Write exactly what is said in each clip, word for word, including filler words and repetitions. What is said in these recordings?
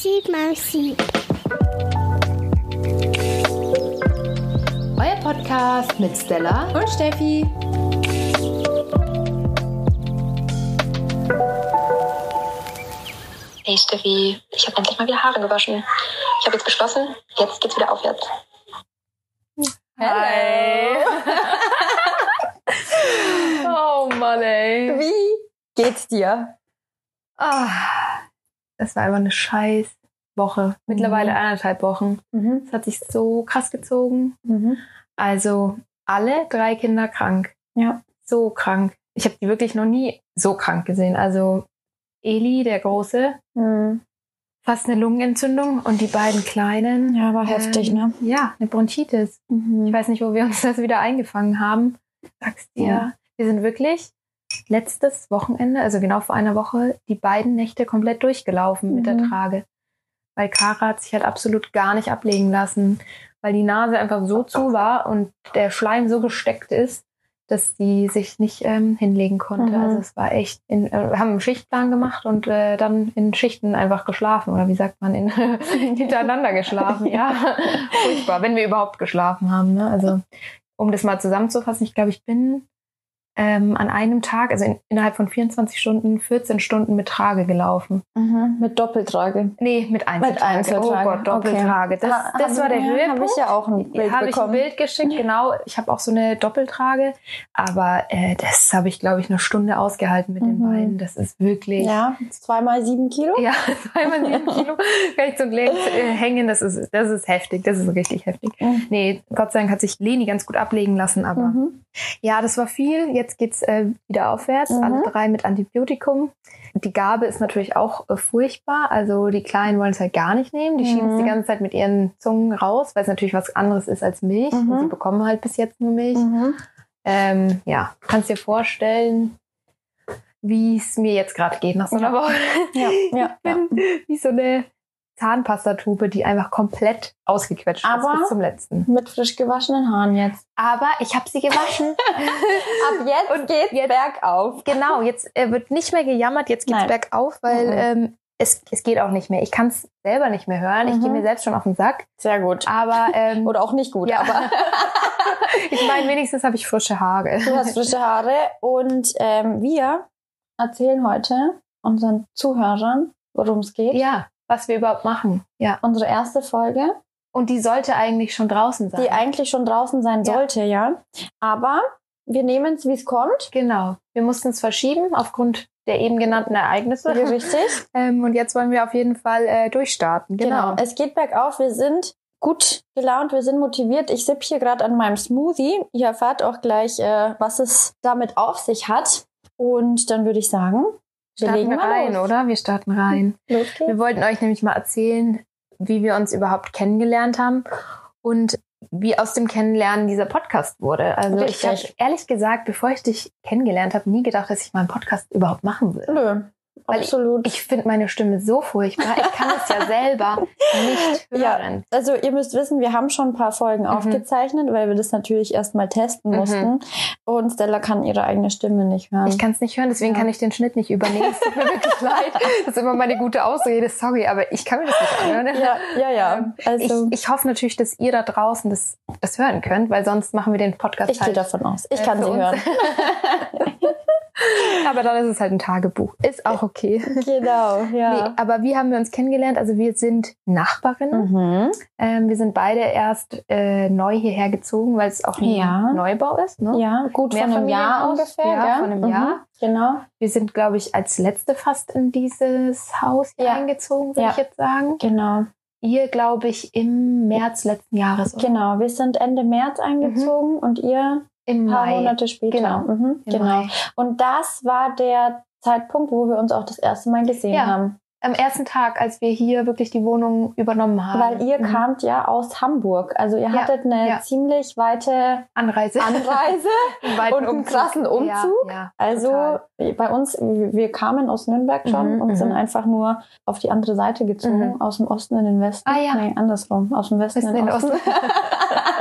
Mausi, Mausi. Euer Podcast mit Stella und Steffi. Hey Steffi, ich habe endlich mal wieder Haare gewaschen. Ich habe jetzt beschlossen, jetzt geht's wieder aufwärts. Hi. Oh Mann, ey. Wie geht's dir? Ah, das war einfach eine scheiß Woche. Mittlerweile Mhm. eineinhalb Wochen. Mhm. Es hat sich so krass gezogen. Mhm. Also alle drei Kinder krank. Ja. So krank. Ich habe die wirklich noch nie so krank gesehen. Also Eli, der Große, Mhm. fast eine Lungenentzündung und die beiden Kleinen. Ja, war heftig, ähm, ne? Ja, eine Bronchitis. Mhm. Ich weiß nicht, wo wir uns das wieder eingefangen haben. Sag's dir. Ja. Wir sind wirklich letztes Wochenende, also genau vor einer Woche, die beiden Nächte komplett durchgelaufen Mhm. mit der Trage. Weil Kara hat sich halt absolut gar nicht ablegen lassen, weil die Nase einfach so zu war und der Schleim so gesteckt ist, dass die sich nicht ähm, hinlegen konnte. Mhm. Also es war echt, in, äh, wir haben einen Schichtplan gemacht und äh, dann in Schichten einfach geschlafen. Oder wie sagt man, in, hintereinander geschlafen. Ja, furchtbar, wenn wir überhaupt geschlafen haben. Ne? Also um das mal zusammenzufassen, ich glaube, ich bin ähm, an einem Tag, also in, innerhalb von vierundzwanzig Stunden, vierzehn Stunden mit Trage gelaufen. Mhm. Mit Doppeltrage. Nee, mit Einzeltrage. Mit Einzeltrage. Oh Gott, Doppeltrage. Okay. Das, Ha- das war der ja, Höhepunkt. Habe ich ja auch ein Bild Habe ich ein bekommen. Bild geschickt, genau. Ich habe auch so eine Doppeltrage. Aber äh, das habe ich, glaube ich, eine Stunde ausgehalten mit den Mhm. beiden. Das ist wirklich... Ja, zweimal sieben Kilo. Ja, zweimal sieben Kilo. Kann ich so längst äh, hängen. Das ist, das ist heftig. Das ist richtig heftig. Mhm. Nee, Gott sei Dank hat sich Leni ganz gut ablegen lassen. Aber Mhm. ja, das war viel. Jetzt geht's äh, wieder aufwärts. Mhm. Alle drei mit Antibiotikum. Die Gabe ist natürlich auch äh, furchtbar. Also die Kleinen wollen es halt gar nicht nehmen. Die Mhm. schieben es die ganze Zeit mit ihren Zungen raus, weil es natürlich was anderes ist als Milch. Mhm. Und sie bekommen halt bis jetzt nur Milch. Mhm. Ähm, ja, kannst dir vorstellen, wie es mir jetzt gerade geht nach so einer Ja. Woche. Ja, ja, Ich bin wie so eine Zahnpastatube, die einfach komplett ausgequetscht Aber- ist bis zum letzten. Mit frisch gewaschenen Haaren jetzt. Aber ich habe sie gewaschen. Ab jetzt geht's bergauf. Genau, jetzt äh, wird nicht mehr gejammert, jetzt geht's Nein. bergauf, weil Mhm. ähm, es, es geht auch nicht mehr. Ich kann es selber nicht mehr hören. Ich Mhm. gehe mir selbst schon auf den Sack. Sehr gut. Aber ähm, Oder auch nicht gut. ja, Aber ich meine, wenigstens habe ich frische Haare. du hast frische Haare. Und ähm, wir erzählen heute unseren Zuhörern, worum es geht. Ja, was wir überhaupt machen. Ja. Unsere erste Folge, Und die sollte eigentlich schon draußen sein. die eigentlich schon draußen sein Ja. sollte, ja. Aber wir nehmen es, wie es kommt. Genau. Wir mussten es verschieben aufgrund der eben genannten Ereignisse. Richtig. Ähm, und jetzt wollen wir auf jeden Fall äh, durchstarten. Genau. Genau. Es geht bergauf. Wir sind gut gelaunt, wir sind motiviert. Ich sippe hier gerade an meinem Smoothie. Ihr erfahrt auch gleich, äh, was es damit auf sich hat. Und dann würde ich sagen, wir Starten legen wir mal rein, los. oder? Wir starten rein. Los geht's. Wir wollten euch nämlich mal erzählen, wie wir uns überhaupt kennengelernt haben und wie aus dem Kennenlernen dieser Podcast wurde. Also Richtig. ich habe ehrlich gesagt, bevor ich dich kennengelernt habe, nie gedacht, dass ich mal einen Podcast überhaupt machen will. Nö, Weil absolut. Ich finde meine Stimme so furchtbar. Ich kann es ja selber nicht Ja, hören. also ihr müsst wissen, wir haben schon ein paar Folgen aufgezeichnet, weil wir das natürlich erstmal testen Mhm. mussten. Und Stella kann ihre eigene Stimme nicht hören. Ich kann es nicht hören, deswegen Ja. kann ich den Schnitt nicht übernehmen. Es tut mir wirklich leid. Das ist immer meine gute Ausrede. Sorry, aber ich kann mir das nicht anhören. ja, ja, ja. Also Ich, ich hoffe natürlich, dass ihr da draußen das, das hören könnt, weil sonst machen wir den Podcast ich gehe halt. davon aus. Ich äh, kann für sie uns. hören. Aber dann ist es halt ein Tagebuch. Ist auch okay. Genau, Nee, ja. aber wie haben wir uns kennengelernt? Also wir sind Nachbarinnen. Mhm. Ähm, wir sind beide erst äh, neu hierher gezogen, weil es auch ein Ja. Neubau ist. Ne? Ja, gut von einem Jahr Mehrfamilienhaus. ungefähr. Ja, gell? von einem Mhm. Jahr. Genau. Wir sind, glaube ich, als Letzte fast in dieses Haus hier Ja. eingezogen, würde Ja. ich jetzt sagen. Genau. Ihr, glaube ich, im März letzten Jahres. Oder? Genau. Wir sind Ende März eingezogen und ihr Im ein paar Mai. Monate später. Genau. Mhm. Im Genau. Mai. Und das war der Zeitpunkt, wo wir uns auch das erste Mal gesehen Ja. haben. Am ersten Tag, als wir hier wirklich die Wohnung übernommen haben. Weil ihr Mhm. kamt ja aus Hamburg. Also ihr Ja, hattet eine ja. ziemlich weite Anreise. Anreise Einen weiten und einen krassen Umzug. Ja, ja, Also total. bei uns, wir kamen aus Nürnberg schon Mhm, und sind mhm. einfach nur auf die andere Seite gezogen, Mhm. aus dem Osten in den Westen. Ah, ja. Nee, andersrum, aus dem Westen Westen in den in den Osten.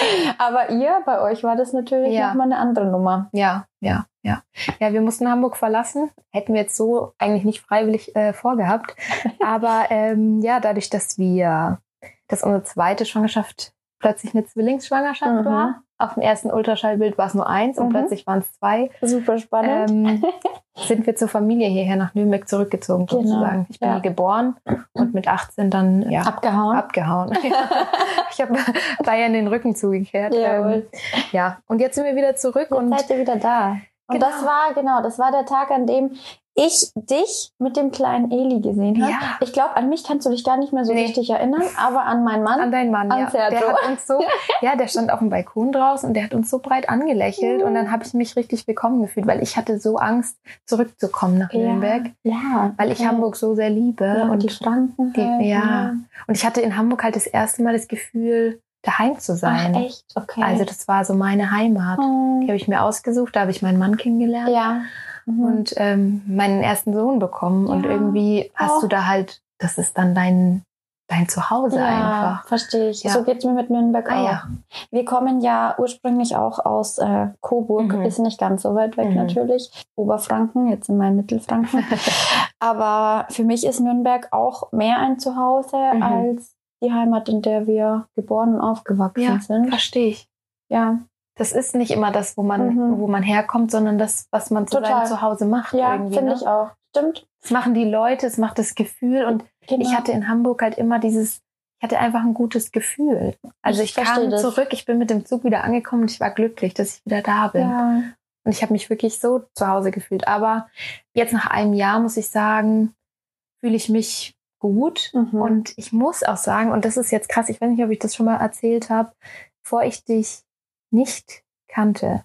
Aber ihr, bei euch war das natürlich Ja. nochmal eine andere Nummer. Ja, ja, ja. Ja, wir mussten Hamburg verlassen. Hätten wir jetzt so eigentlich nicht freiwillig äh, vorgehabt. Aber ähm, ja, dadurch, dass wir, dass unsere zweite Schwangerschaft plötzlich eine Zwillingsschwangerschaft Mhm. war. Auf dem ersten Ultraschallbild war es nur eins und Mhm. plötzlich waren es zwei. Super spannend. Ähm, sind wir zur Familie hierher nach Nürnberg zurückgezogen, Genau, sozusagen. Ich bin ja. hier geboren und mit achtzehn dann ja, Abgehauen. abgehauen. Ich habe Bayern den Rücken zugekehrt. Jawohl. Ähm, ja, und jetzt sind wir wieder zurück. Jetzt Und seid ihr wieder da. Und Genau. das war, genau, das war der Tag, an dem ich dich mit dem kleinen Eli gesehen habe. Ja. Ich glaube, an mich kannst du dich gar nicht mehr so Nee. richtig erinnern, aber an meinen Mann. an deinen Mann, An ja. Sergio. Der hat uns so, ja, der stand auf dem Balkon draußen und der hat uns so breit angelächelt und dann habe ich mich richtig willkommen gefühlt, weil ich hatte so Angst, zurückzukommen nach Nürnberg, Ja. weil ich okay. Hamburg so sehr liebe. Ja, und und die Franken die- halt, ja. ne? Und ich hatte in Hamburg halt das erste Mal das Gefühl, daheim zu sein. Ach, echt? Okay. Also das war so meine Heimat. Oh. Die habe ich mir ausgesucht, da habe ich meinen Mann kennengelernt Ja. Mhm. und ähm, meinen ersten Sohn bekommen. Und Ja. irgendwie hast Oh. du da halt, das ist dann dein, dein Zuhause ja, einfach. verstehe ich. Ja. So geht's mir mit Nürnberg Ah, auch. ja. Wir kommen ja ursprünglich auch aus äh, Coburg, Mhm. ist nicht ganz so weit weg Mhm. natürlich. Oberfranken, jetzt in meinem Mittelfranken. Aber für mich ist Nürnberg auch mehr ein Zuhause Mhm. als die Heimat, in der wir geboren und aufgewachsen Ja, sind. verstehe ich. Ja, Das ist nicht immer das, wo man, Mhm. wo man herkommt, sondern das, was man zu Total. seinem Zuhause macht. ja irgendwie, finde ne? ich auch. Stimmt. Das machen die Leute, es macht das Gefühl. Und Genau. ich hatte in Hamburg halt immer dieses, ich hatte einfach ein gutes Gefühl. Also Ich ich, verstehe kam das. zurück, ich bin mit dem Zug wieder angekommen und ich war glücklich, dass ich wieder da bin. ja. Und ich habe mich wirklich so zu Hause gefühlt. Aber jetzt nach einem Jahr muss ich sagen, fühle ich mich gut. Mhm. Und ich muss auch sagen, und das ist jetzt krass, ich weiß nicht, ob ich das schon mal erzählt habe, bevor ich dich nicht kannte,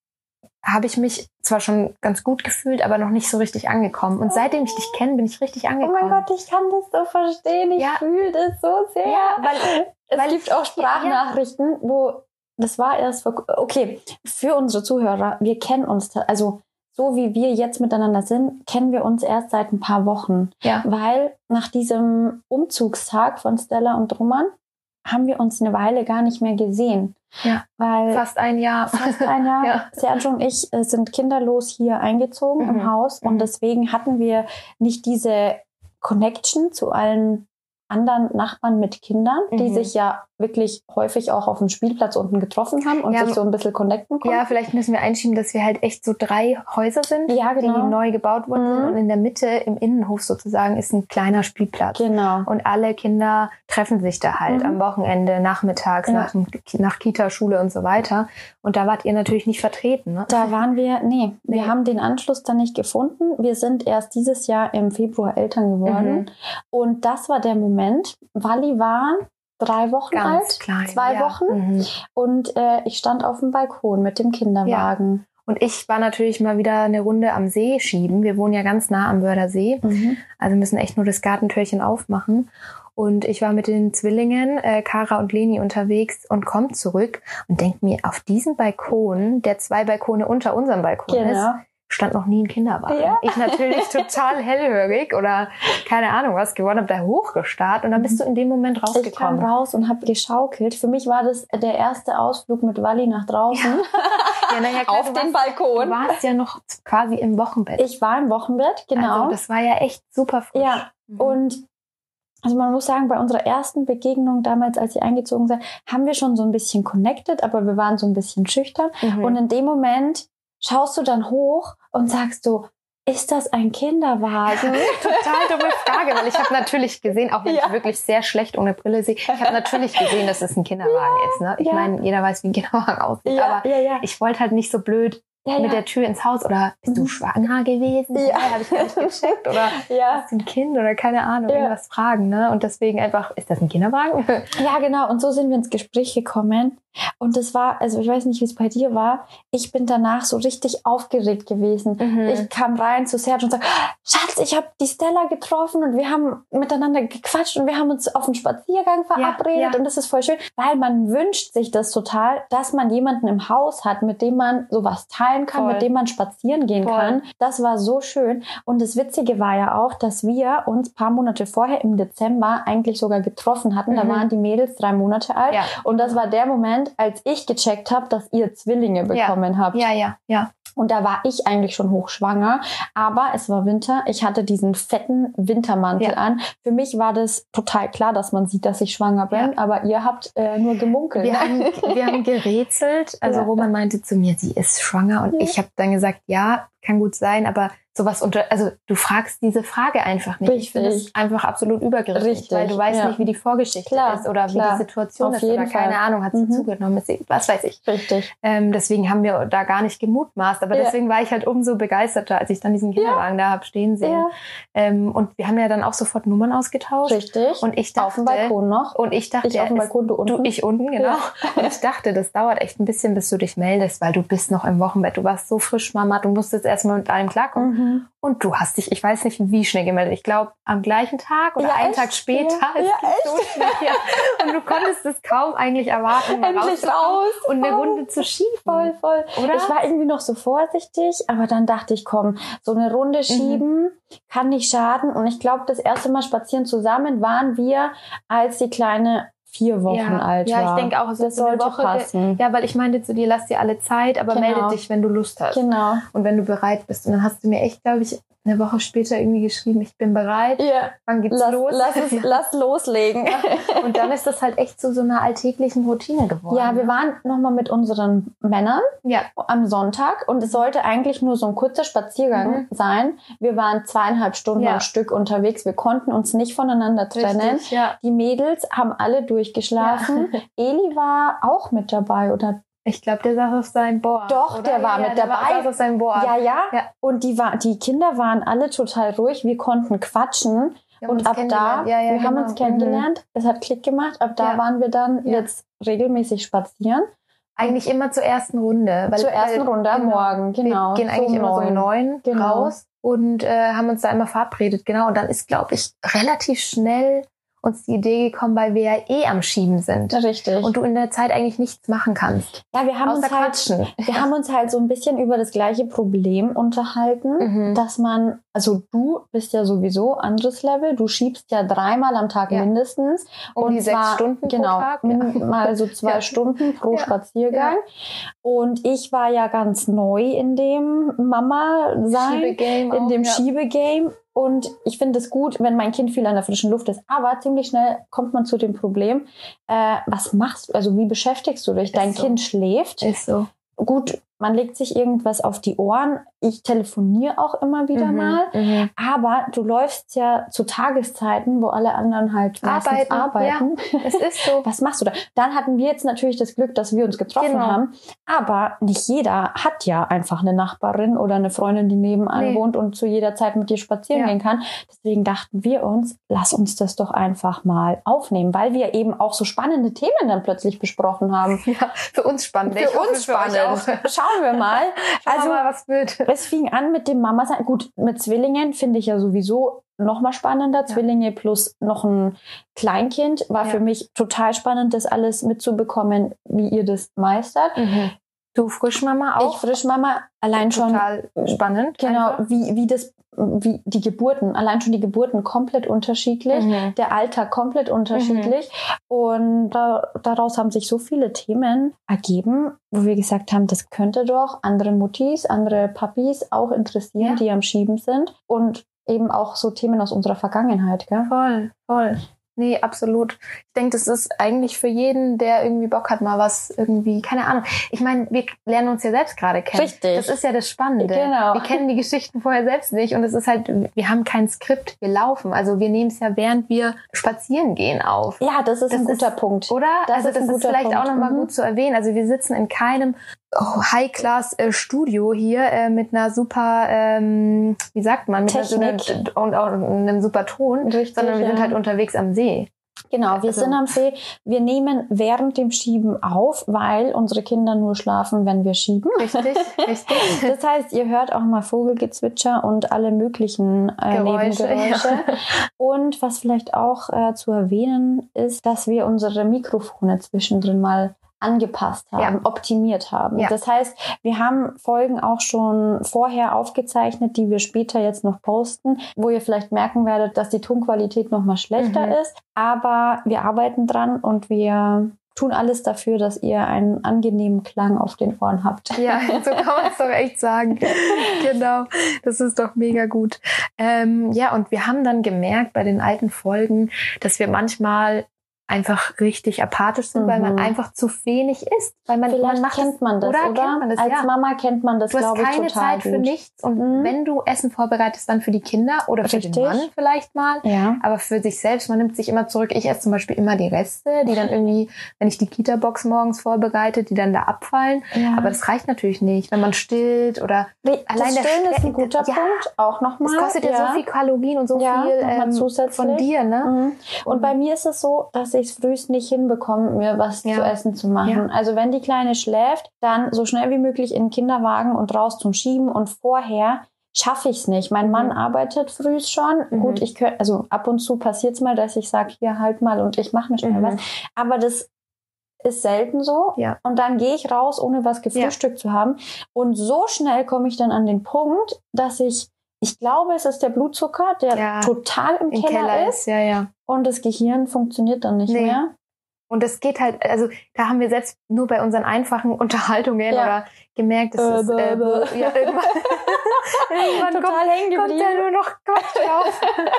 habe ich mich zwar schon ganz gut gefühlt, aber noch nicht so richtig angekommen. Und seitdem ich dich kenne, bin ich richtig Oh angekommen. mein Gott, ich kann das so verstehen. Ich Ja. fühle das so sehr. Ja, weil, Es weil gibt auch Sprachnachrichten, wo das war erst vor, okay, für unsere Zuhörer, wir kennen uns, ta- also so wie wir jetzt miteinander sind, kennen wir uns erst seit ein paar Wochen. ja, Weil nach diesem Umzugstag von Stella und Roman haben wir uns eine Weile gar nicht mehr gesehen. Ja. Weil fast ein Jahr. fast ein Jahr. Ja. Sergio und ich äh, sind kinderlos hier eingezogen Mhm. im Haus und Mhm. deswegen hatten wir nicht diese Connection zu allen anderen Nachbarn mit Kindern, die Mhm. sich ja wirklich häufig auch auf dem Spielplatz unten getroffen haben und Ja, sich so ein bisschen connecten konnten. Ja, vielleicht müssen wir einschieben, dass wir halt echt so drei Häuser sind, Ja, genau. die neu gebaut wurden. Mhm. sind. Und in der Mitte, im Innenhof sozusagen, ist ein kleiner Spielplatz. Genau. Und alle Kinder treffen sich da halt Mhm. am Wochenende, nachmittags, Ja. nach, dem- nach Kita, Schule und so weiter. Und da wart ihr natürlich nicht vertreten. Ne? Da waren wir, nee, wir Nee. haben den Anschluss dann nicht gefunden. Wir sind erst dieses Jahr im Februar Eltern geworden. Mhm. Und das war der Moment. Wally war drei Wochen Ganz alt, klein. zwei ja. Wochen. Mhm. Und äh, ich stand auf dem Balkon mit dem Kinderwagen. Und ich war natürlich mal wieder eine Runde am See schieben. Wir wohnen ja ganz nah am Wörder See. Mhm. Also müssen echt nur das Gartentürchen aufmachen. Und ich war mit den Zwillingen, äh, Kara und Leni, unterwegs und komme zurück und denke mir, auf diesem Balkon, der zwei Balkone unter unserem Balkon ist, Genau. stand noch nie ein Kinderwagen. Ja. Ich natürlich total hellhörig oder keine Ahnung was geworden, habe da hochgestarrt und dann bist du in dem Moment Ich kam rausgekommen. raus und habe geschaukelt. Für mich war das der erste Ausflug mit Wally nach draußen. Ja, na ja, klar, Auf du den warst, Balkon. Du warst ja noch quasi im Wochenbett. Ich war im Wochenbett, genau. Also das war ja echt super frisch. Ja, Mhm. und also man muss sagen, bei unserer ersten Begegnung damals, als sie eingezogen sind, haben wir schon so ein bisschen connected, aber wir waren so ein bisschen schüchtern. Mhm. Und in dem Moment schaust du dann hoch und sagst du, ist das ein Kinderwagen? Total dumme Frage, weil ich habe natürlich gesehen, auch wenn Ja. ich wirklich sehr schlecht ohne Brille sehe, ich habe natürlich gesehen, dass es ein Kinderwagen ist. Ne? Ich ja. meine, jeder weiß, wie ein Kinderwagen aussieht, ja, aber ja, ja. ich wollte halt nicht so blöd ja, mit ja. der Tür ins Haus oder bist du Mhm. schwanger gewesen? Ja. Habe ich gar nicht gecheckt oder ja. hast du ein Kind oder keine Ahnung, Ja. irgendwas fragen. Ne? Und deswegen einfach, ist das ein Kinderwagen? Ja, genau. Und so sind wir ins Gespräch gekommen. Und das war, also ich weiß nicht, wie es bei dir war. Ich bin danach so richtig aufgeregt gewesen. Mhm. Ich kam rein zu Sergio und sagte, Schatz, ich habe die Stella getroffen und wir haben miteinander gequatscht und wir haben uns auf einen Spaziergang verabredet Ja, ja. und das ist voll schön, weil man wünscht sich das total, dass man jemanden im Haus hat, mit dem man sowas teilen kann, Voll. mit dem man spazieren gehen Voll. kann. Das war so schön. Und das Witzige war ja auch, dass wir uns ein paar Monate vorher im Dezember eigentlich sogar getroffen hatten. Da Mhm. waren die Mädels drei Monate alt. Ja. Und das war der Moment, Moment, als ich gecheckt habe, dass ihr Zwillinge bekommen ja. habt. Ja, ja, ja. Und da war ich eigentlich schon hochschwanger, aber es war Winter. Ich hatte diesen fetten Wintermantel ja. an. Für mich war das total klar, dass man sieht, dass ich schwanger bin, ja. aber ihr habt äh, nur gemunkelt. Wir haben, wir haben gerätselt. Also ja. Roman meinte zu mir, sie ist schwanger. Und ja. ich habe dann gesagt, ja, kann gut sein, aber sowas unter, also du fragst diese Frage einfach nicht. Richtig. Ich finde es einfach absolut übergriffig, Richtig. weil du weißt ja. nicht, wie die Vorgeschichte klar, ist oder klar. wie die Situation Auf ist jeden oder Fall. keine Ahnung, hat sie mhm. zugenommen, ist sie, was weiß ich. Richtig. Ähm, deswegen haben wir da gar nicht gemutmaßt, aber ja. deswegen war ich halt umso begeisterter, als ich dann diesen Kinderwagen ja. da habe stehen sehen. Ja. Ähm, und wir haben ja dann auch sofort Nummern ausgetauscht. Richtig. Und ich dachte, auf dem Balkon noch. Und ich dachte, ich auf dem Balkon, du unten. Du, ich unten, genau. Ja. Und ich dachte, das dauert echt ein bisschen, bis du dich meldest, weil du bist noch im Wochenbett. Du warst so frisch, Mama, du musstest erstmal mit allem klarkommen. Mhm. Und du hast dich, ich weiß nicht, wie schnell gemeldet. Ich glaube, am gleichen Tag oder ja, einen echt? Tag später. Ja, es ja, ging echt? so schnell. Ja. Und du konntest es kaum eigentlich erwarten, mal endlich raus und eine Runde zu schieben. Voll, voll. Oder? Ich war irgendwie noch so vorsichtig, aber dann dachte ich, komm, so eine Runde schieben mhm. kann nicht schaden. Und ich glaube, das erste Mal spazieren zusammen waren wir, als die Kleine vier Wochen ja. alt war. Ja, ich denke auch, es das so eine sollte Woche passen. Ja, weil ich meinte zu dir, lass dir alle Zeit, aber genau. melde dich, wenn du Lust hast. Genau. Und wenn du bereit bist. Und dann hast du mir echt, glaube ich, eine Woche später irgendwie geschrieben, ich bin bereit. Ja. Wann geht's lass, los? Lass, es, lass loslegen. Ja. Und dann ist das halt echt zu so einer alltäglichen Routine geworden. Ja, wir waren nochmal mit unseren Männern ja. am Sonntag und es sollte eigentlich nur so ein kurzer Spaziergang mhm. sein. Wir waren zweieinhalb Stunden ja. am Stück unterwegs. Wir konnten uns nicht voneinander trennen. Richtig, ja. Die Mädels haben alle durchgeschlafen. Ja. Eli war auch mit dabei, oder? Ich glaube, der saß auf seinem Board. Doch, oder? der war ja, mit der dabei. Der saß auf seinem Board. Ja, ja, ja. Und die, war, die Kinder waren alle total ruhig. Wir konnten quatschen. Und ab da, ja, ja, wir genau. haben uns kennengelernt. Mhm. Es hat Klick gemacht. Ab da ja. waren wir dann ja. jetzt regelmäßig spazieren. Eigentlich immer zur ersten Runde. Weil, zur ersten weil, Runde am genau. Morgen, genau. Wir gehen eigentlich so immer neun. so um neun genau. raus und äh, haben uns da immer verabredet. Genau. Und dann ist, glaube ich, relativ schnell uns die Idee gekommen, weil wir ja eh am Schieben sind. Richtig. Und du in der Zeit eigentlich nichts machen kannst. Ja, wir haben uns halt, quatschen. wir haben uns halt so ein bisschen über das gleiche Problem unterhalten, mhm. dass man, also du bist ja sowieso anderes Level, du schiebst ja dreimal am Tag ja. mindestens. Um und die zwar, sechs Stunden pro genau, Tag. Min- mal so zwei ja. Stunden pro ja. Spaziergang. Ja. Und ich war ja ganz neu in dem Mama-Sein, in auch, dem ja. Schiebegame. Und ich finde es gut, wenn mein Kind viel an der frischen Luft ist. Aber ziemlich schnell kommt man zu dem Problem, äh, was machst du? Also wie beschäftigst du dich? Ist Dein so. Kind schläft. Ist so. Gut, man legt sich irgendwas auf die Ohren. Ich telefoniere auch immer wieder mhm, mal. Mhm. Aber du läufst ja zu Tageszeiten, wo alle anderen halt arbeiten. arbeiten. Ja, es ist so. Was machst du da? Dann hatten wir jetzt natürlich das Glück, dass wir uns getroffen genau. haben. Aber nicht jeder hat ja einfach eine Nachbarin oder eine Freundin, die nebenan nee. wohnt und zu jeder Zeit mit dir spazieren ja. gehen kann. Deswegen dachten wir uns, lass uns das doch einfach mal aufnehmen, weil wir eben auch so spannende Themen dann plötzlich besprochen haben. Ja, für uns spannend. Für ich uns hoffe, für spannend. euch auch. Schauen wir mal. Schauen Also, wir mal, was wird. Es fing an mit dem Mama-Sein. Gut, mit Zwillingen finde ich ja sowieso noch mal spannender. Ja. Zwillinge plus noch ein Kleinkind war ja. für mich total spannend, das alles mitzubekommen, wie ihr das meistert. Mhm. Du Frischmama auch? Ich Frischmama, allein total schon. Total spannend. Genau, einfach. wie, wie das, wie die Geburten, allein schon die Geburten komplett unterschiedlich, mhm. der Alltag komplett unterschiedlich. Mhm. Und da, daraus haben sich so viele Themen ergeben, wo wir gesagt haben, das könnte doch andere Muttis, andere Papis auch interessieren, ja. die am Schieben sind. Und eben auch so Themen aus unserer Vergangenheit, gell? Voll, voll. Nee, absolut. Ich denke, das ist eigentlich für jeden, der irgendwie Bock hat, mal was irgendwie, keine Ahnung. Ich meine, wir lernen uns ja selbst gerade kennen. Richtig. Das ist ja das Spannende. Genau. Wir kennen die Geschichten vorher selbst nicht und es ist halt, wir haben kein Skript, wir laufen. Also wir nehmen es ja, während wir spazieren gehen, auf. Ja, das ist das ein guter ist, Punkt. Oder? Das also ist das ein ist guter vielleicht Punkt. auch nochmal mhm. gut zu erwähnen. Also wir sitzen in keinem High-Class-Studio hier äh, mit einer super, ähm, wie sagt man, mit Technik. Einer, und auch einem super Ton, Richtig, sondern wir ja. sind halt unterwegs am See. Genau, wir also. sind am See. Wir nehmen während dem Schieben auf, weil unsere Kinder nur schlafen, wenn wir schieben. Richtig, richtig. Das heißt, ihr hört auch mal Vogelgezwitscher und alle möglichen äh, Geräusche, Nebengeräusche. Ja. Und was vielleicht auch äh, zu erwähnen ist, dass wir unsere Mikrofone zwischendrin mal angepasst haben, ja. optimiert haben. Ja. Das heißt, wir haben Folgen auch schon vorher aufgezeichnet, die wir später jetzt noch posten, wo ihr vielleicht merken werdet, dass die Tonqualität noch mal schlechter mhm. ist. Aber wir arbeiten dran und wir tun alles dafür, dass ihr einen angenehmen Klang auf den Ohren habt. Ja, so kann man es doch echt sagen. Genau, das ist doch mega gut. Ähm, ja, und wir haben dann gemerkt bei den alten Folgen, dass wir manchmal einfach richtig apathisch sind, mhm. weil man einfach zu wenig isst. Weil man, Vielleicht man macht kennt man das, oder? oder? Kennt man das, Als ja. Mama kennt man das, glaube ich, total gut. Du hast keine Zeit für nichts und mhm. wenn du Essen vorbereitest, dann für die Kinder oder für Richtig. den Mann vielleicht mal. Ja. Aber für sich selbst, man nimmt sich immer zurück. Ich esse zum Beispiel immer die Reste, die dann irgendwie, wenn ich die Kita-Box morgens vorbereite, die dann da abfallen. Ja. Aber das reicht natürlich nicht, wenn man stillt oder nee, allein das Stillen der ist ein guter ja, Punkt, auch nochmal. Es kostet ja, ja so viel Kalorien und so ja, viel ähm, zusätzlich. von dir, ne? Mhm. Und, und bei mir ist es so, dass ich es frühst nicht hinbekomme, mir was ja. zu essen zu machen. Ja. Also wenn die Kleine schläft, dann so schnell wie möglich in den Kinderwagen und raus zum Schieben und vorher schaffe ich es nicht. Mein mhm. Mann arbeitet frühst schon. Mhm. Gut, ich könnte, also ab und zu passiert es mal, dass ich sage, hier halt mal und ich mache mir schnell mhm. was. Aber das ist selten so. Ja. Und dann gehe ich raus, ohne was gefrühstückt ja. zu haben. Und so schnell komme ich dann an den Punkt, dass ich Ich glaube, es ist der Blutzucker, der ja. total im, Im Keller, Keller ist. ist. Ja, ja. Und das Gehirn funktioniert dann nicht nee. mehr. Und das geht halt, also da haben wir selbst nur bei unseren einfachen Unterhaltungen ja. oder gemerkt, dass es äh, äh, ja, irgendwann, irgendwann total hängen kommt ja nur noch Quatsch raus.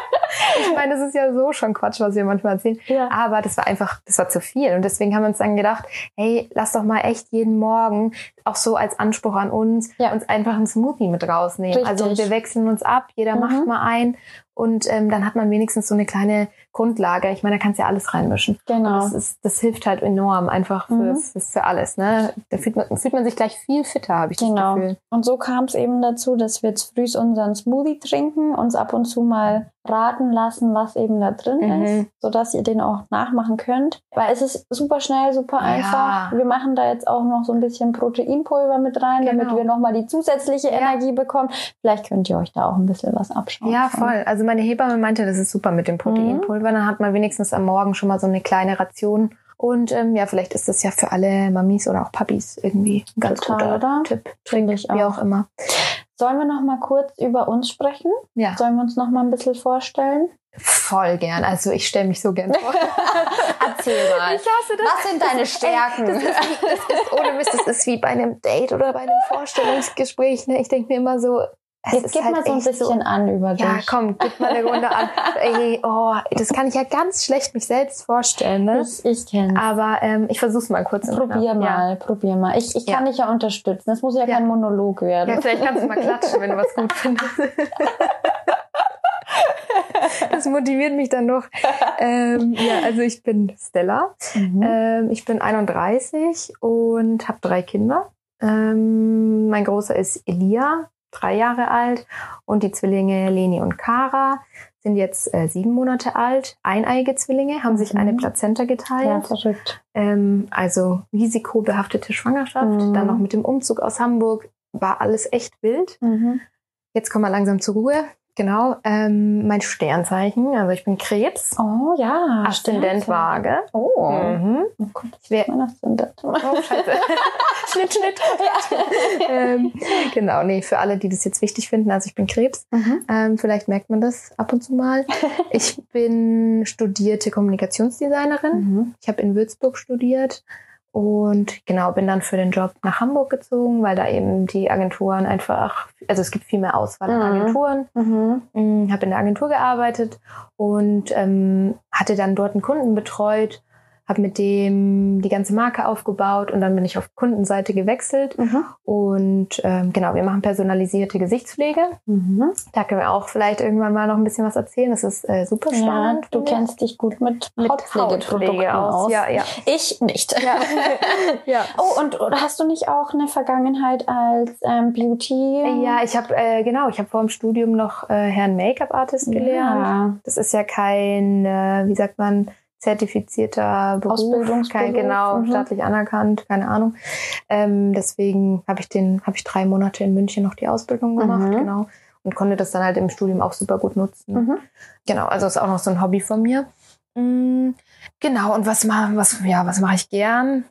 Ich meine, das ist ja so schon Quatsch, was wir manchmal erzählen. Ja. Aber das war einfach, das war zu viel. Und deswegen haben wir uns dann gedacht, hey, lass doch mal echt jeden Morgen, auch so als Anspruch an uns, ja. uns einfach einen Smoothie mit rausnehmen. Richtig. Also wir wechseln uns ab, jeder mhm. macht mal ein. Und ähm, dann hat man wenigstens so eine kleine Grundlage. Ich meine, da kannst du ja alles reinmischen. Genau. Das, ist, das hilft halt enorm, einfach für, mhm. für, für alles. Ne? Da fühlt man, fühlt man sich gleich viel fitter, habe ich genau. das Gefühl. Und so kam es eben dazu, dass wir jetzt früh unseren Smoothie trinken, uns ab und zu mal raten lassen, was eben da drin mhm. ist, sodass ihr den auch nachmachen könnt. Weil es ist super schnell, super einfach. Ja. Wir machen da jetzt auch noch so ein bisschen Proteinpulver mit rein, genau. damit wir nochmal die zusätzliche ja. Energie bekommen. Vielleicht könnt ihr euch da auch ein bisschen was abschauen. Ja, voll. Also meine Hebamme meinte, das ist super mit dem Proteinpulver. Mhm. Dann hat man wenigstens am Morgen schon mal so eine kleine Ration. Und ähm, ja, vielleicht ist das ja für alle Mamis oder auch Papis irgendwie ein ganz Total, guter oder? Tipp. Finde ich auch. Wie auch immer. Sollen wir noch mal kurz über uns sprechen? Ja. Sollen wir uns noch mal ein bisschen vorstellen? Voll gern. Also ich stelle mich so gern vor. Erzähl mal. Ich hasse das. Was sind deine das Stärken? Ist, das, ist, das ist ohne Mist, das ist wie bei einem Date oder bei einem Vorstellungsgespräch. Ne? Ich denke mir immer so, es Jetzt ist gib halt mal so ein bisschen so, an über dich. Ja, komm, gib mal eine Runde an. Ey, oh, das kann ich ja ganz schlecht mich selbst vorstellen. Ne? Ich, ich kenn's. Aber ähm, ich versuch's mal kurz. Probier mal, ja. probier mal. Ich, ich kann ja. dich ja unterstützen. Das muss ja, ja kein Monolog werden. Ja, vielleicht kannst du mal klatschen, wenn du was gut findest. Das motiviert mich dann noch. Ähm, ja, also ich bin Stella. Mhm. Ähm, ich bin einunddreißig und habe drei Kinder. Ähm, mein Großer ist Elia, drei Jahre alt, und die Zwillinge Leni und Kara sind jetzt äh, sieben Monate alt. Eineige Zwillinge, haben sich mhm. eine Plazenta geteilt. Ja, verrückt. Ähm, also risikobehaftete Schwangerschaft. Mhm. Dann noch mit dem Umzug aus Hamburg war alles echt wild. Mhm. Jetzt kommen wir langsam zur Ruhe. Genau, ähm, mein Sternzeichen, also ich bin Krebs. Oh ja, Aszendent Waage. Oh, mhm. oh Gott, ich wäre mein Aszendent. Oh, scheiße. Schnitt, Schnitt. Ja. ähm, genau, nee, für alle, die das jetzt wichtig finden, also ich bin Krebs. Mhm. Ähm, vielleicht merkt man das ab und zu mal. Ich bin studierte Kommunikationsdesignerin. Mhm. Ich habe in Würzburg studiert. Und genau, bin dann für den Job nach Hamburg gezogen, weil da eben die Agenturen einfach, also es gibt viel mehr Auswahl an mhm. Agenturen. Mhm. Habe in der Agentur gearbeitet und ähm, hatte dann dort einen Kunden betreut, habe mit dem die ganze Marke aufgebaut und dann bin ich auf Kundenseite gewechselt. Mhm. Und ähm, genau, wir machen personalisierte Gesichtspflege. Mhm. Da können wir auch vielleicht irgendwann mal noch ein bisschen was erzählen. Das ist äh, super spannend. Ja, du kennst dich gut mit, mit Hautpflegeprodukten aus. aus. Ja, ja. Ich nicht. Ja. Ja. Oh, und oder hast du nicht auch eine Vergangenheit als ähm, Beauty? Ja, ich habe äh, genau, ich habe vor dem Studium noch äh, Herrn Make-up-Artist gelernt. Ja. Das ist ja kein, äh, wie sagt man, zertifizierter Beruf, Ausbildungsberuf, kein, genau, mhm. staatlich anerkannt, keine Ahnung. Ähm, deswegen habe ich den, habe ich drei Monate in München noch die Ausbildung gemacht, mhm. genau, und konnte das dann halt im Studium auch super gut nutzen. Mhm. Genau, also ist auch noch so ein Hobby von mir. Mhm. Genau, und was mache, was, ja, was mache ich gern?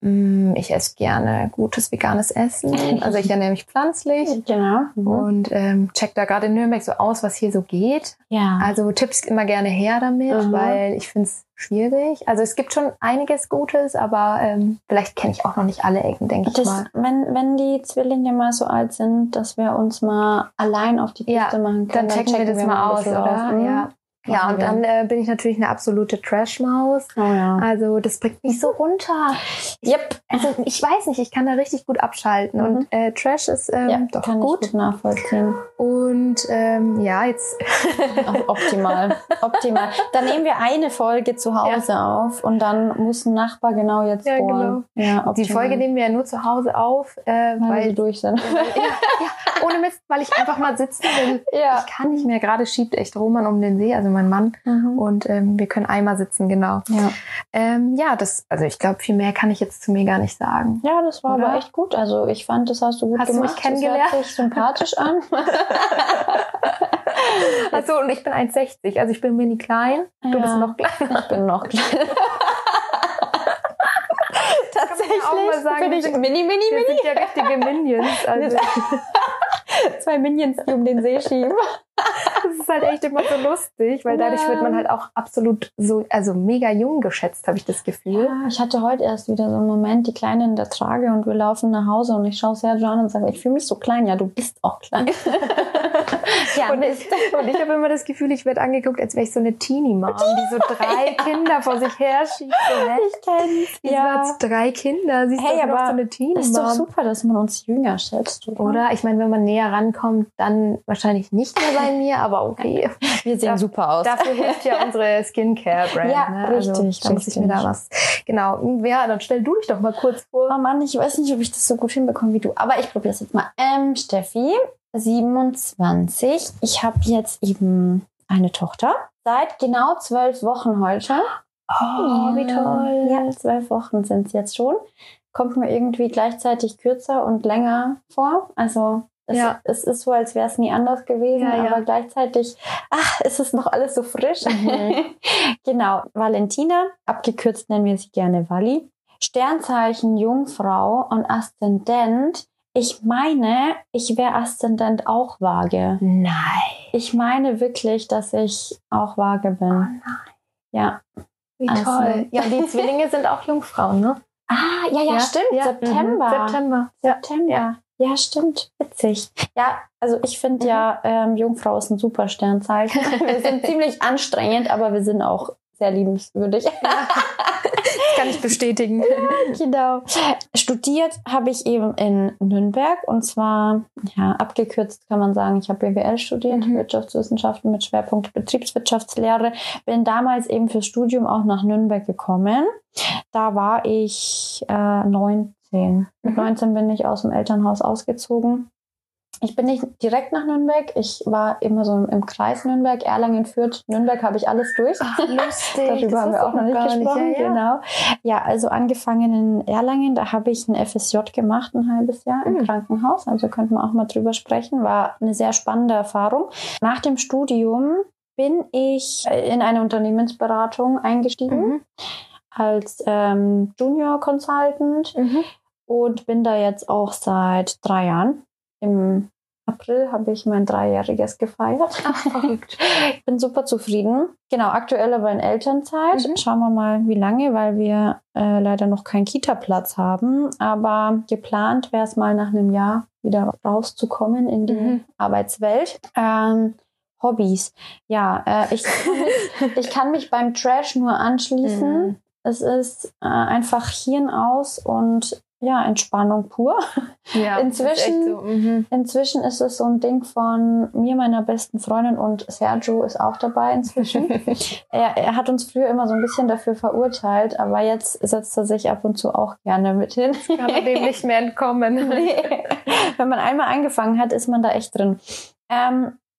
Mm, Ich esse gerne gutes veganes Essen. Also ich ernähre mich pflanzlich. Genau. Mhm. Und ähm, check da gerade in Nürnberg so aus, was hier so geht. Ja. Also Tipps immer gerne her damit, Mhm. weil ich finde es schwierig. Also es gibt schon einiges Gutes, aber ähm, vielleicht kenne ich auch noch nicht alle Ecken, denke ich Das, mal. wenn, wenn die Zwillinge mal so alt sind, dass wir uns mal allein auf die Ja, Piste machen können, Dann checken, wir das mal ein aus, bisschen oder? Mhm. Ja. Ja, und dann äh, bin ich natürlich eine absolute Trash-Maus. Oh ja. Also das bringt mich so runter. Yep. Also ich weiß nicht, ich kann da richtig gut abschalten. Mhm. Und äh, Trash ist ähm, Ja, doch kann gut. ich gut nachvollziehen. Und ähm, ja, jetzt Ach, optimal. Optimal. Dann nehmen wir eine Folge zu Hause auf und dann muss ein Nachbar genau jetzt Ja, bohren. genau. Ja, optimal. die Folge nehmen wir ja nur zu Hause auf, äh, weil wir weil, durch sind. weil ja, ja, ohne Mist, weil ich einfach mal sitzen will. Ja. Ich kann nicht mehr. Gerade schiebt echt Roman um den See, also mein Mann. Mhm. Und ähm, wir können einmal sitzen, genau. Ja. Ähm, ja, das, also ich glaube, viel mehr kann ich jetzt zu mir gar nicht sagen. Ja, das war Oder? aber echt gut. Also ich fand, das hast du gut Hast du gemacht. mich kennengelernt? Das hört sich sympathisch an. Also und ich bin eins sechzig, also ich bin mini klein. Du Ja. bist noch kleiner. Ich bin noch klein. Tatsächlich auch mal sagen, bin wir ich sind- mini, mini, Wir mini. sind ja richtige Minions. Also Zwei Minions, die um den See schieben. das ist halt echt immer so lustig, weil dadurch Ja. wird man halt auch absolut so, also mega jung geschätzt, habe ich das Gefühl. Ja, ich hatte heute erst wieder so einen Moment, die Kleine in der Trage und wir laufen nach Hause und ich schaue Sergio an und sage, ich fühle mich so klein. Ja, du bist auch klein. Ja, Und ich, und ich habe immer das Gefühl, ich werde angeguckt, als wäre ich so eine Teenie-Mom, die so drei Kinder vor sich her schiebt. So, hä? ich kenn's. Wieso hat's drei Kinder? Siehst Hey, du doch aber so eine ist doch Teenie-Mom. super, dass man uns jünger schätzt, oder? Oder? Ich meine, wenn man näher rankommt, dann wahrscheinlich nicht mehr bei mir, aber okay. Wir sehen Da- super aus. Dafür hilft ja unsere Skincare-Brand. Ja, ne? richtig, Also, da muss ich mir da richtig. was. Genau. Ja, dann stell du dich doch mal kurz vor. Oh Mann, ich weiß nicht, ob ich das so gut hinbekomme wie du. Aber ich probiere es jetzt mal. Ähm, Steffi, siebenundzwanzig. Ich habe jetzt eben eine Tochter. Seit genau zwölf Wochen heute. Oh, wie toll. Ja, zwölf Wochen sind es jetzt schon. Kommt mir irgendwie gleichzeitig kürzer und länger vor. Also es, Ja. es ist so, als wäre es nie anders gewesen, Ja, ja. aber gleichzeitig, ach, ist es noch alles so frisch. Mhm. Genau, Valentina, abgekürzt nennen wir sie gerne Vali. Sternzeichen Jungfrau und Aszendent. Ich meine, ich wäre Aszendent auch Waage. Nein. Ich meine wirklich, dass ich auch Waage bin. Ja. Wie Also- toll. Ja, und die Zwillinge sind auch Jungfrauen, ne? Ah, ja, ja, stimmt. Ja. September. Mhm. September. Ja. September. Ja. ja, stimmt. Witzig. Ja, also ich finde Mhm. ja, ähm, Jungfrau ist ein super Sternzeichen. Wir sind ziemlich anstrengend, aber wir sind auch sehr liebenswürdig. Das kann ich bestätigen. Genau. Studiert habe ich eben in Nürnberg und zwar, ja, abgekürzt kann man sagen, ich habe B W L studiert, Mhm. Wirtschaftswissenschaften mit Schwerpunkt Betriebswirtschaftslehre. Bin damals eben fürs Studium auch nach Nürnberg gekommen. Da war ich äh, neunzehn. Mit Mhm. neunzehn bin ich aus dem Elternhaus ausgezogen. Ich bin nicht direkt nach Nürnberg. Ich war immer so im, im Kreis Nürnberg, Erlangen, Fürth. Nürnberg habe ich alles durch. Ach, lustig. Darüber Das haben wir wusste auch noch nicht gar gesprochen. Ja, ja. Genau. Ja, also angefangen in Erlangen, da habe ich ein F S J gemacht, ein halbes Jahr im Mhm. Krankenhaus. Also könnten wir auch mal drüber sprechen. War eine sehr spannende Erfahrung. Nach dem Studium bin ich in eine Unternehmensberatung eingestiegen Mhm. als ähm, Junior Consultant Mhm. und bin da jetzt auch seit drei Jahren. Im April habe ich mein Dreijähriges gefeiert. Ach, verrückt. Ich bin super zufrieden. Genau, aktuell aber in Elternzeit. Mhm. Schauen wir mal, wie lange, weil wir äh, leider noch keinen Kita-Platz haben. Aber geplant wäre es mal nach einem Jahr wieder rauszukommen in die Mhm. Arbeitswelt. Ähm, Hobbys. Ja, äh, ich, kann mich, ich kann mich beim Trash nur anschließen. Mhm. Es ist äh, einfach Hirn aus und ja, Entspannung pur. Ja, Inzwischen- das ist echt so. Mhm. Inzwischen ist es so ein Ding von mir, meiner besten Freundin und Sergio ist auch dabei inzwischen. er, er hat uns früher immer so ein bisschen dafür verurteilt, aber jetzt setzt er sich ab und zu auch gerne mit hin. Kann man dem nicht mehr entkommen. Nee. Wenn man einmal angefangen hat, ist man da echt drin. Ähm,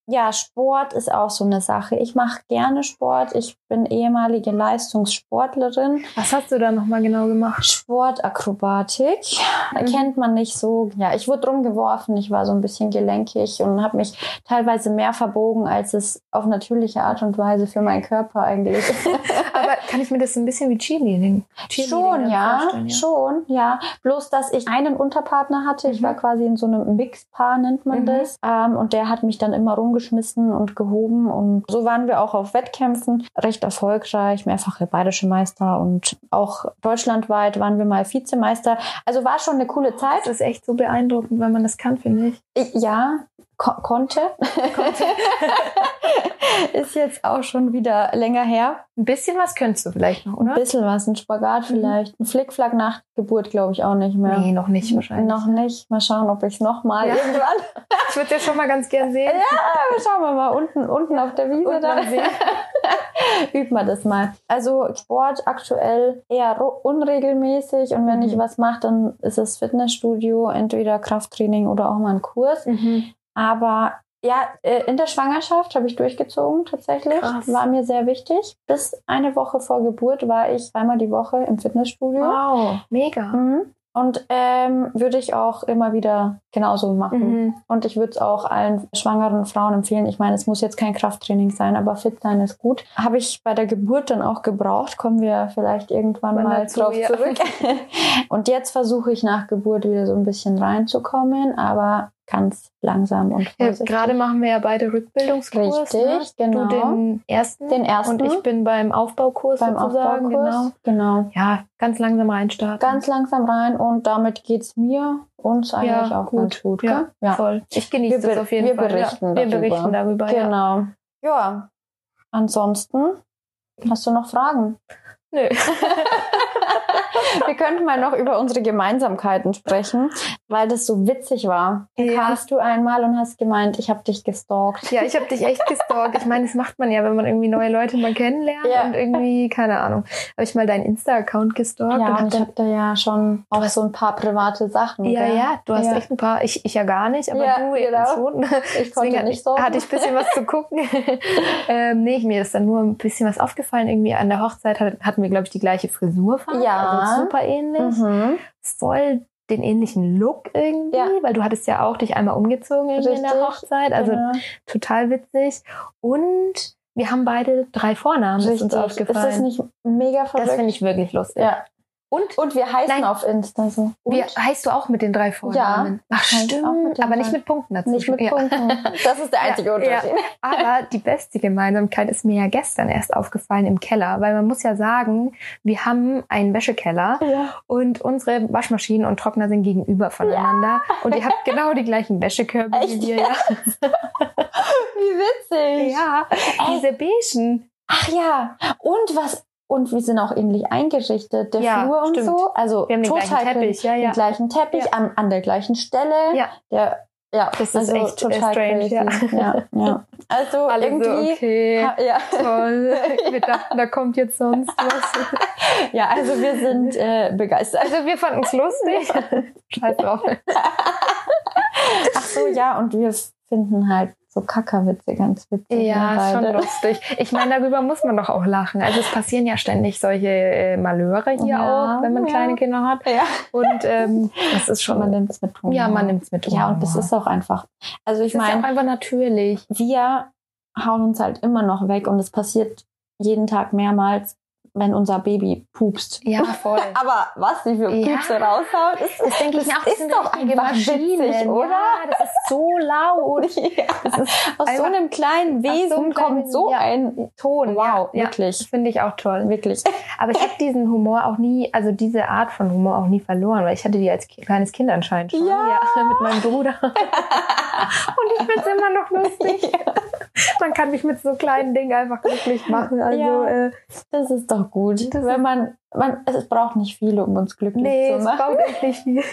Ja, Sport ist auch so eine Sache. Ich mache gerne Sport. Ich bin ehemalige Leistungssportlerin. Was hast du da nochmal genau gemacht? Sportakrobatik. Mhm. Kennt man nicht so. Ja, ich wurde rumgeworfen. Ich war so ein bisschen gelenkig und habe mich teilweise mehr verbogen, als es auf natürliche Art und Weise für meinen Körper eigentlich. Aber kann ich mir das ein bisschen wie Cheerleading? Schon, ja, ja. Schon, ja. Bloß, dass ich einen Unterpartner hatte. Mhm. Ich war quasi in so einem Mixpaar, nennt man mhm. das. Ähm, und der hat mich dann immer rumgeworfen, geschmissen und gehoben und so waren wir auch auf Wettkämpfen recht erfolgreich, mehrfache bayerische Meister und auch deutschlandweit waren wir mal Vizemeister. Also war schon eine coole Zeit. Das ist echt so beeindruckend, wenn man das kann, finde ich. ich ja, ko- konnte. konnte. Ist jetzt auch schon wieder länger her. Ein bisschen was könntest du vielleicht noch, oder? Ein bisschen was, ein Spagat vielleicht. Mhm. Ein Flickflack nach Geburt glaube ich auch nicht mehr. Nee, noch nicht wahrscheinlich. Noch nicht. Mal schauen, ob ich es nochmal ja. irgendwann... Ich würde ja schon mal ganz gern sehen. Ja, schauen wir mal unten, unten auf der Wiese. Da übt man das mal. Also Sport aktuell eher unregelmäßig und wenn mhm. ich was mache, dann ist es Fitnessstudio, entweder Krafttraining oder auch mal ein Kurs. Mhm. Aber ja, in der Schwangerschaft habe ich durchgezogen tatsächlich. Krass. War mir sehr wichtig. Bis eine Woche vor Geburt war ich zweimal die Woche im Fitnessstudio. Wow, mega. Mhm. Und ähm, würde ich auch immer wieder genauso machen. Mhm. Und ich würde es auch allen schwangeren Frauen empfehlen. Ich meine, es muss jetzt kein Krafttraining sein, aber fit sein ist gut. Habe ich bei der Geburt dann auch gebraucht. Kommen wir vielleicht irgendwann Wann mal drauf ja. zurück. Und jetzt versuche ich nach Geburt wieder so ein bisschen reinzukommen, aber ganz langsam und vorsichtig. Ja, gerade machen wir ja beide Rückbildungskurs. Richtig, ne? genau. Du den ersten. Den ersten. Und ich bin beim Aufbaukurs beim sozusagen. Aufbaukurs, genau. genau. Ja, ganz langsam reinstarten. Ganz langsam rein und damit geht's mir uns eigentlich ja, auch gut. ganz gut. Ja, ja, voll. Ich genieße wir das auf jeden wir Fall. Berichten ja, wir darüber. berichten darüber. Genau. Ja. ja, ansonsten hast du noch Fragen? Nö. Wir könnten mal noch über unsere Gemeinsamkeiten sprechen, weil das so witzig war. Da ja. kamst du einmal und hast gemeint, ich habe dich gestalkt. Ja, ich habe dich echt gestalkt. Ich meine, das macht man ja, wenn man irgendwie neue Leute mal kennenlernt ja. und irgendwie, keine Ahnung, habe ich mal deinen Insta-Account gestalkt. Ja, und und ich habe da ja schon auch so ein paar private Sachen. Ja, gell? ja, du hast ja. echt ein paar, ich, ich ja gar nicht, aber ja, du genau. schon. Ich konnte nicht so. Hatte ich ein bisschen was zu gucken. ähm, nee, mir ist dann nur ein bisschen was aufgefallen. Irgendwie an der Hochzeit hatten wir, glaube ich, die gleiche Frisur fast. Ja. Also super ähnlich. Mhm. Voll den ähnlichen Look irgendwie, ja. weil du hattest ja auch dich einmal umgezogen irgendwie in der Hochzeit. Also genau. Total witzig. Und wir haben beide drei Vornamen, Richtig. Ist uns aufgefallen. Ist das nicht mega verrückt? Das finde ich wirklich lustig. Ja. Und, und wir heißen Nein. auf Insta so. Und? Wir, heißt du auch mit den drei Vornamen? Ja. Ach stimmt, aber nicht mit Punkten dazu. Nicht mit ja. Punkten. Das ist der einzige ja. Unterschied. Ja. Aber die beste Gemeinsamkeit ist mir ja gestern erst aufgefallen im Keller, weil man muss ja sagen, wir haben einen Wäschekeller ja. und unsere Waschmaschinen und Trockner sind gegenüber voneinander ja. und ihr habt genau die gleichen Wäschekörbe Echt? wie wir. Ja. Wie witzig. Ja, diese beigen. Ach ja, und was... Und wir sind auch ähnlich eingerichtet, der ja, Flur und stimmt. so. Also wir haben den total gleichen Teppich, ja, ja. Den gleichen Teppich ja. an, an der gleichen Stelle. Ja, der, ja. das ist also echt total strange. Ja. Ja, ja. Also alle irgendwie, so, okay, ha, ja. toll. Wir dachten, da kommt jetzt sonst was. Ja, also wir sind äh, begeistert. Also wir fanden es lustig. Scheiß drauf. Ach so, ja, und wir finden halt so Kackerwitze ganz witzig. Ja, schon lustig. Ich meine, darüber muss man doch auch lachen. Also es passieren ja ständig solche äh, Malheure hier ja, auch, wenn man ja. kleine Kinder hat. Ja. Und ähm, das ist schon... Man nimmt es mit Humor. Ja, man nimmt es mit Humor. Ja, und das ist auch einfach... Also ich meine... Das ist mein, auch einfach natürlich. Wir hauen uns halt immer noch weg und es passiert jeden Tag mehrmals, wenn unser Baby pupst. Ja, voll. Aber was sie für Pupse ja. raushaut, ist, das denke ich mir auch, das ist doch einfach witzig, oder? Ja, das ist so laut. Ja. Das ist aus so einem kleinen Wesen so einem kommt so ja. ein Ton. Wow, ja, wirklich. Das finde ich auch toll. Wirklich. Aber ich habe diesen Humor auch nie, also diese Art von Humor auch nie verloren, weil ich hatte die als kleines Kind anscheinend schon. Ja. ja mit meinem Bruder. Und ich finde es immer noch lustig. Ja. Man kann mich mit so kleinen Dingen einfach glücklich machen. Also, ja, äh, das ist doch gut. Das Wenn man, man, es braucht nicht viel, um uns glücklich nee, zu machen. Nee, es braucht echt nicht viel.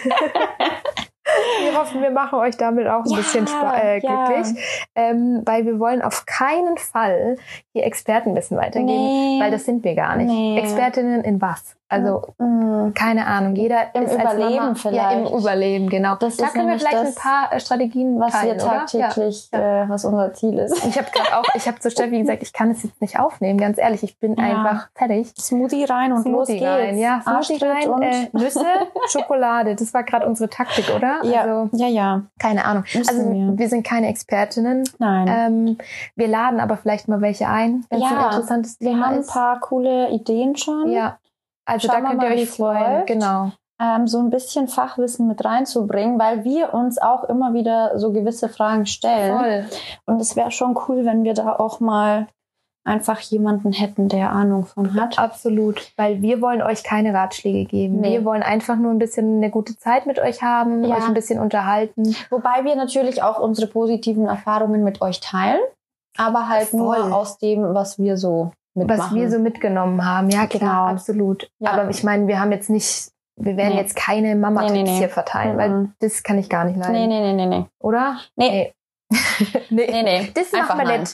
Wir hoffen, wir machen euch damit auch ein ja, bisschen spa- äh, glücklich, ja. ähm, weil wir wollen auf keinen Fall hier Expertenwissen weitergeben, nee. weil das sind wir gar nicht. Nee. Expertinnen in was? Also, Mhm. keine Ahnung. Jeder Im ist als Überleben Mama, vielleicht. Ja, im Überleben, genau. Das da ist können wir nämlich vielleicht das, ein paar äh, Strategien was teilen, wir oder? tagtäglich, Ja. äh, was unser Ziel ist. Ich habe gerade auch, ich habe zu Steffi gesagt, ich kann es jetzt nicht aufnehmen, ganz ehrlich, ich bin Ja. einfach fertig. Smoothie rein und los Smoothie geht's. rein, ja, Smoothie Arschtritt rein, und äh, Nüsse, Schokolade, das war gerade unsere Taktik, oder? ja, Also, ja, ja. keine Ahnung. Müssen Also, wir. wir sind keine Expertinnen. Nein. Ähm, wir laden aber vielleicht mal welche ein, wenn es Ja, ein interessantes wir Thema haben ein ist. paar coole Ideen schon. Ja, also Schauen da wir könnt ihr mal, euch wie's freuen. läuft. Genau. Ähm, so ein bisschen Fachwissen mit reinzubringen, weil wir uns auch immer wieder so gewisse Fragen stellen. Voll. Und es wäre schon cool, wenn wir da auch mal einfach jemanden hätten, der Ahnung von hat. Absolut, weil wir wollen euch keine Ratschläge geben. Nee. Wir wollen einfach nur ein bisschen eine gute Zeit mit euch haben, Ja. euch ein bisschen unterhalten. Wobei wir natürlich auch unsere positiven Erfahrungen mit euch teilen, aber halt Voll. nur aus dem, was wir so mitmachen. Was wir so mitgenommen haben. Ja, klar, Genau. absolut. Ja. Aber ich meine, wir haben jetzt nicht, wir werden Nee. jetzt keine Mama-Tipps Nee, nee, nee. hier verteilen, weil Mhm. das kann ich gar nicht leiden. Nee, nee, nee, nee, nee. Oder? Nee. nee. Nee, nee. Das Einfach machen wir nein. nicht.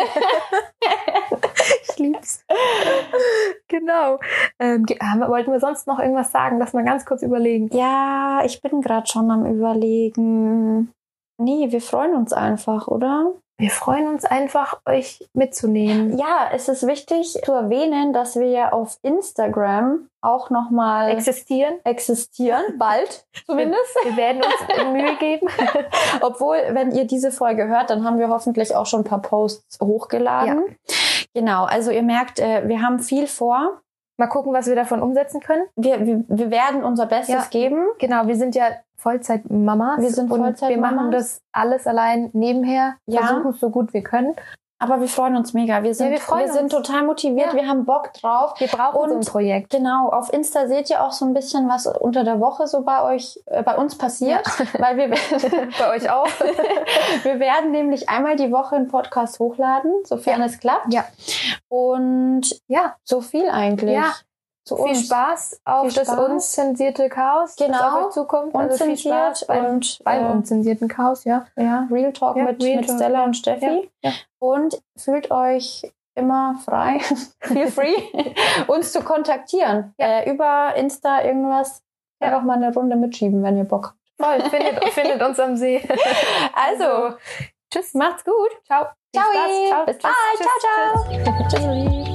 Ich lieb's. Genau. Ähm, ge- haben wir- wollten wir sonst noch irgendwas sagen? Lass mal ganz kurz überlegen. Ja, ich bin gerade schon am Überlegen. Nee, wir freuen uns einfach, oder? Wir freuen uns einfach, euch mitzunehmen. Ja, es ist wichtig zu erwähnen, dass wir ja auf Instagram auch nochmal Existieren. existieren, bald zumindest. Wir werden uns Mühe geben. Obwohl, wenn ihr diese Folge hört, dann haben wir hoffentlich auch schon ein paar Posts hochgeladen. Genau, also ihr merkt, äh, wir haben viel vor. Mal gucken, was wir davon umsetzen können. Wir, wir, wir werden unser Bestes Ja. geben. Genau, wir sind ja Vollzeit-Mamas. Wir sind und wir Vollzeit-Mamas. machen das alles allein nebenher. Ja. Versuchen es so gut wir können. Aber wir freuen uns mega. Wir sind, wir freuen wir sind uns. total motiviert. Ja. Wir haben Bock drauf. Wir brauchen Und so ein Projekt. Genau, auf Insta seht ihr auch so ein bisschen, was unter der Woche so bei euch, äh, bei uns passiert, weil wir, Bei euch auch. wir werden nämlich einmal die Woche einen Podcast hochladen, sofern Ja. es klappt. Ja. Und Ja, so viel eigentlich. Ja. Zu viel uns. Spaß auf Viel das Spaß. unzensierte Chaos, das Genau. auf euch zukommt. Also viel Unzensiert Spaß beim, und beim äh, unzensierten Chaos, ja. ja, Real Talk Ja, mit, Real mit Talk, Stella ja. und Steffi. Ja. Und fühlt euch immer frei, feel free, uns zu kontaktieren. Ja. Äh, über Insta irgendwas. Ja. Einfach mal eine Runde mitschieben, wenn ihr Bock habt. Voll, findet, findet uns am See. Also, tschüss. macht's gut. Ciao. Viel Ciao. Spaß. Ciao. Bis Tschüss. bald. Tschüss. Ciao, ciao. Tschüss.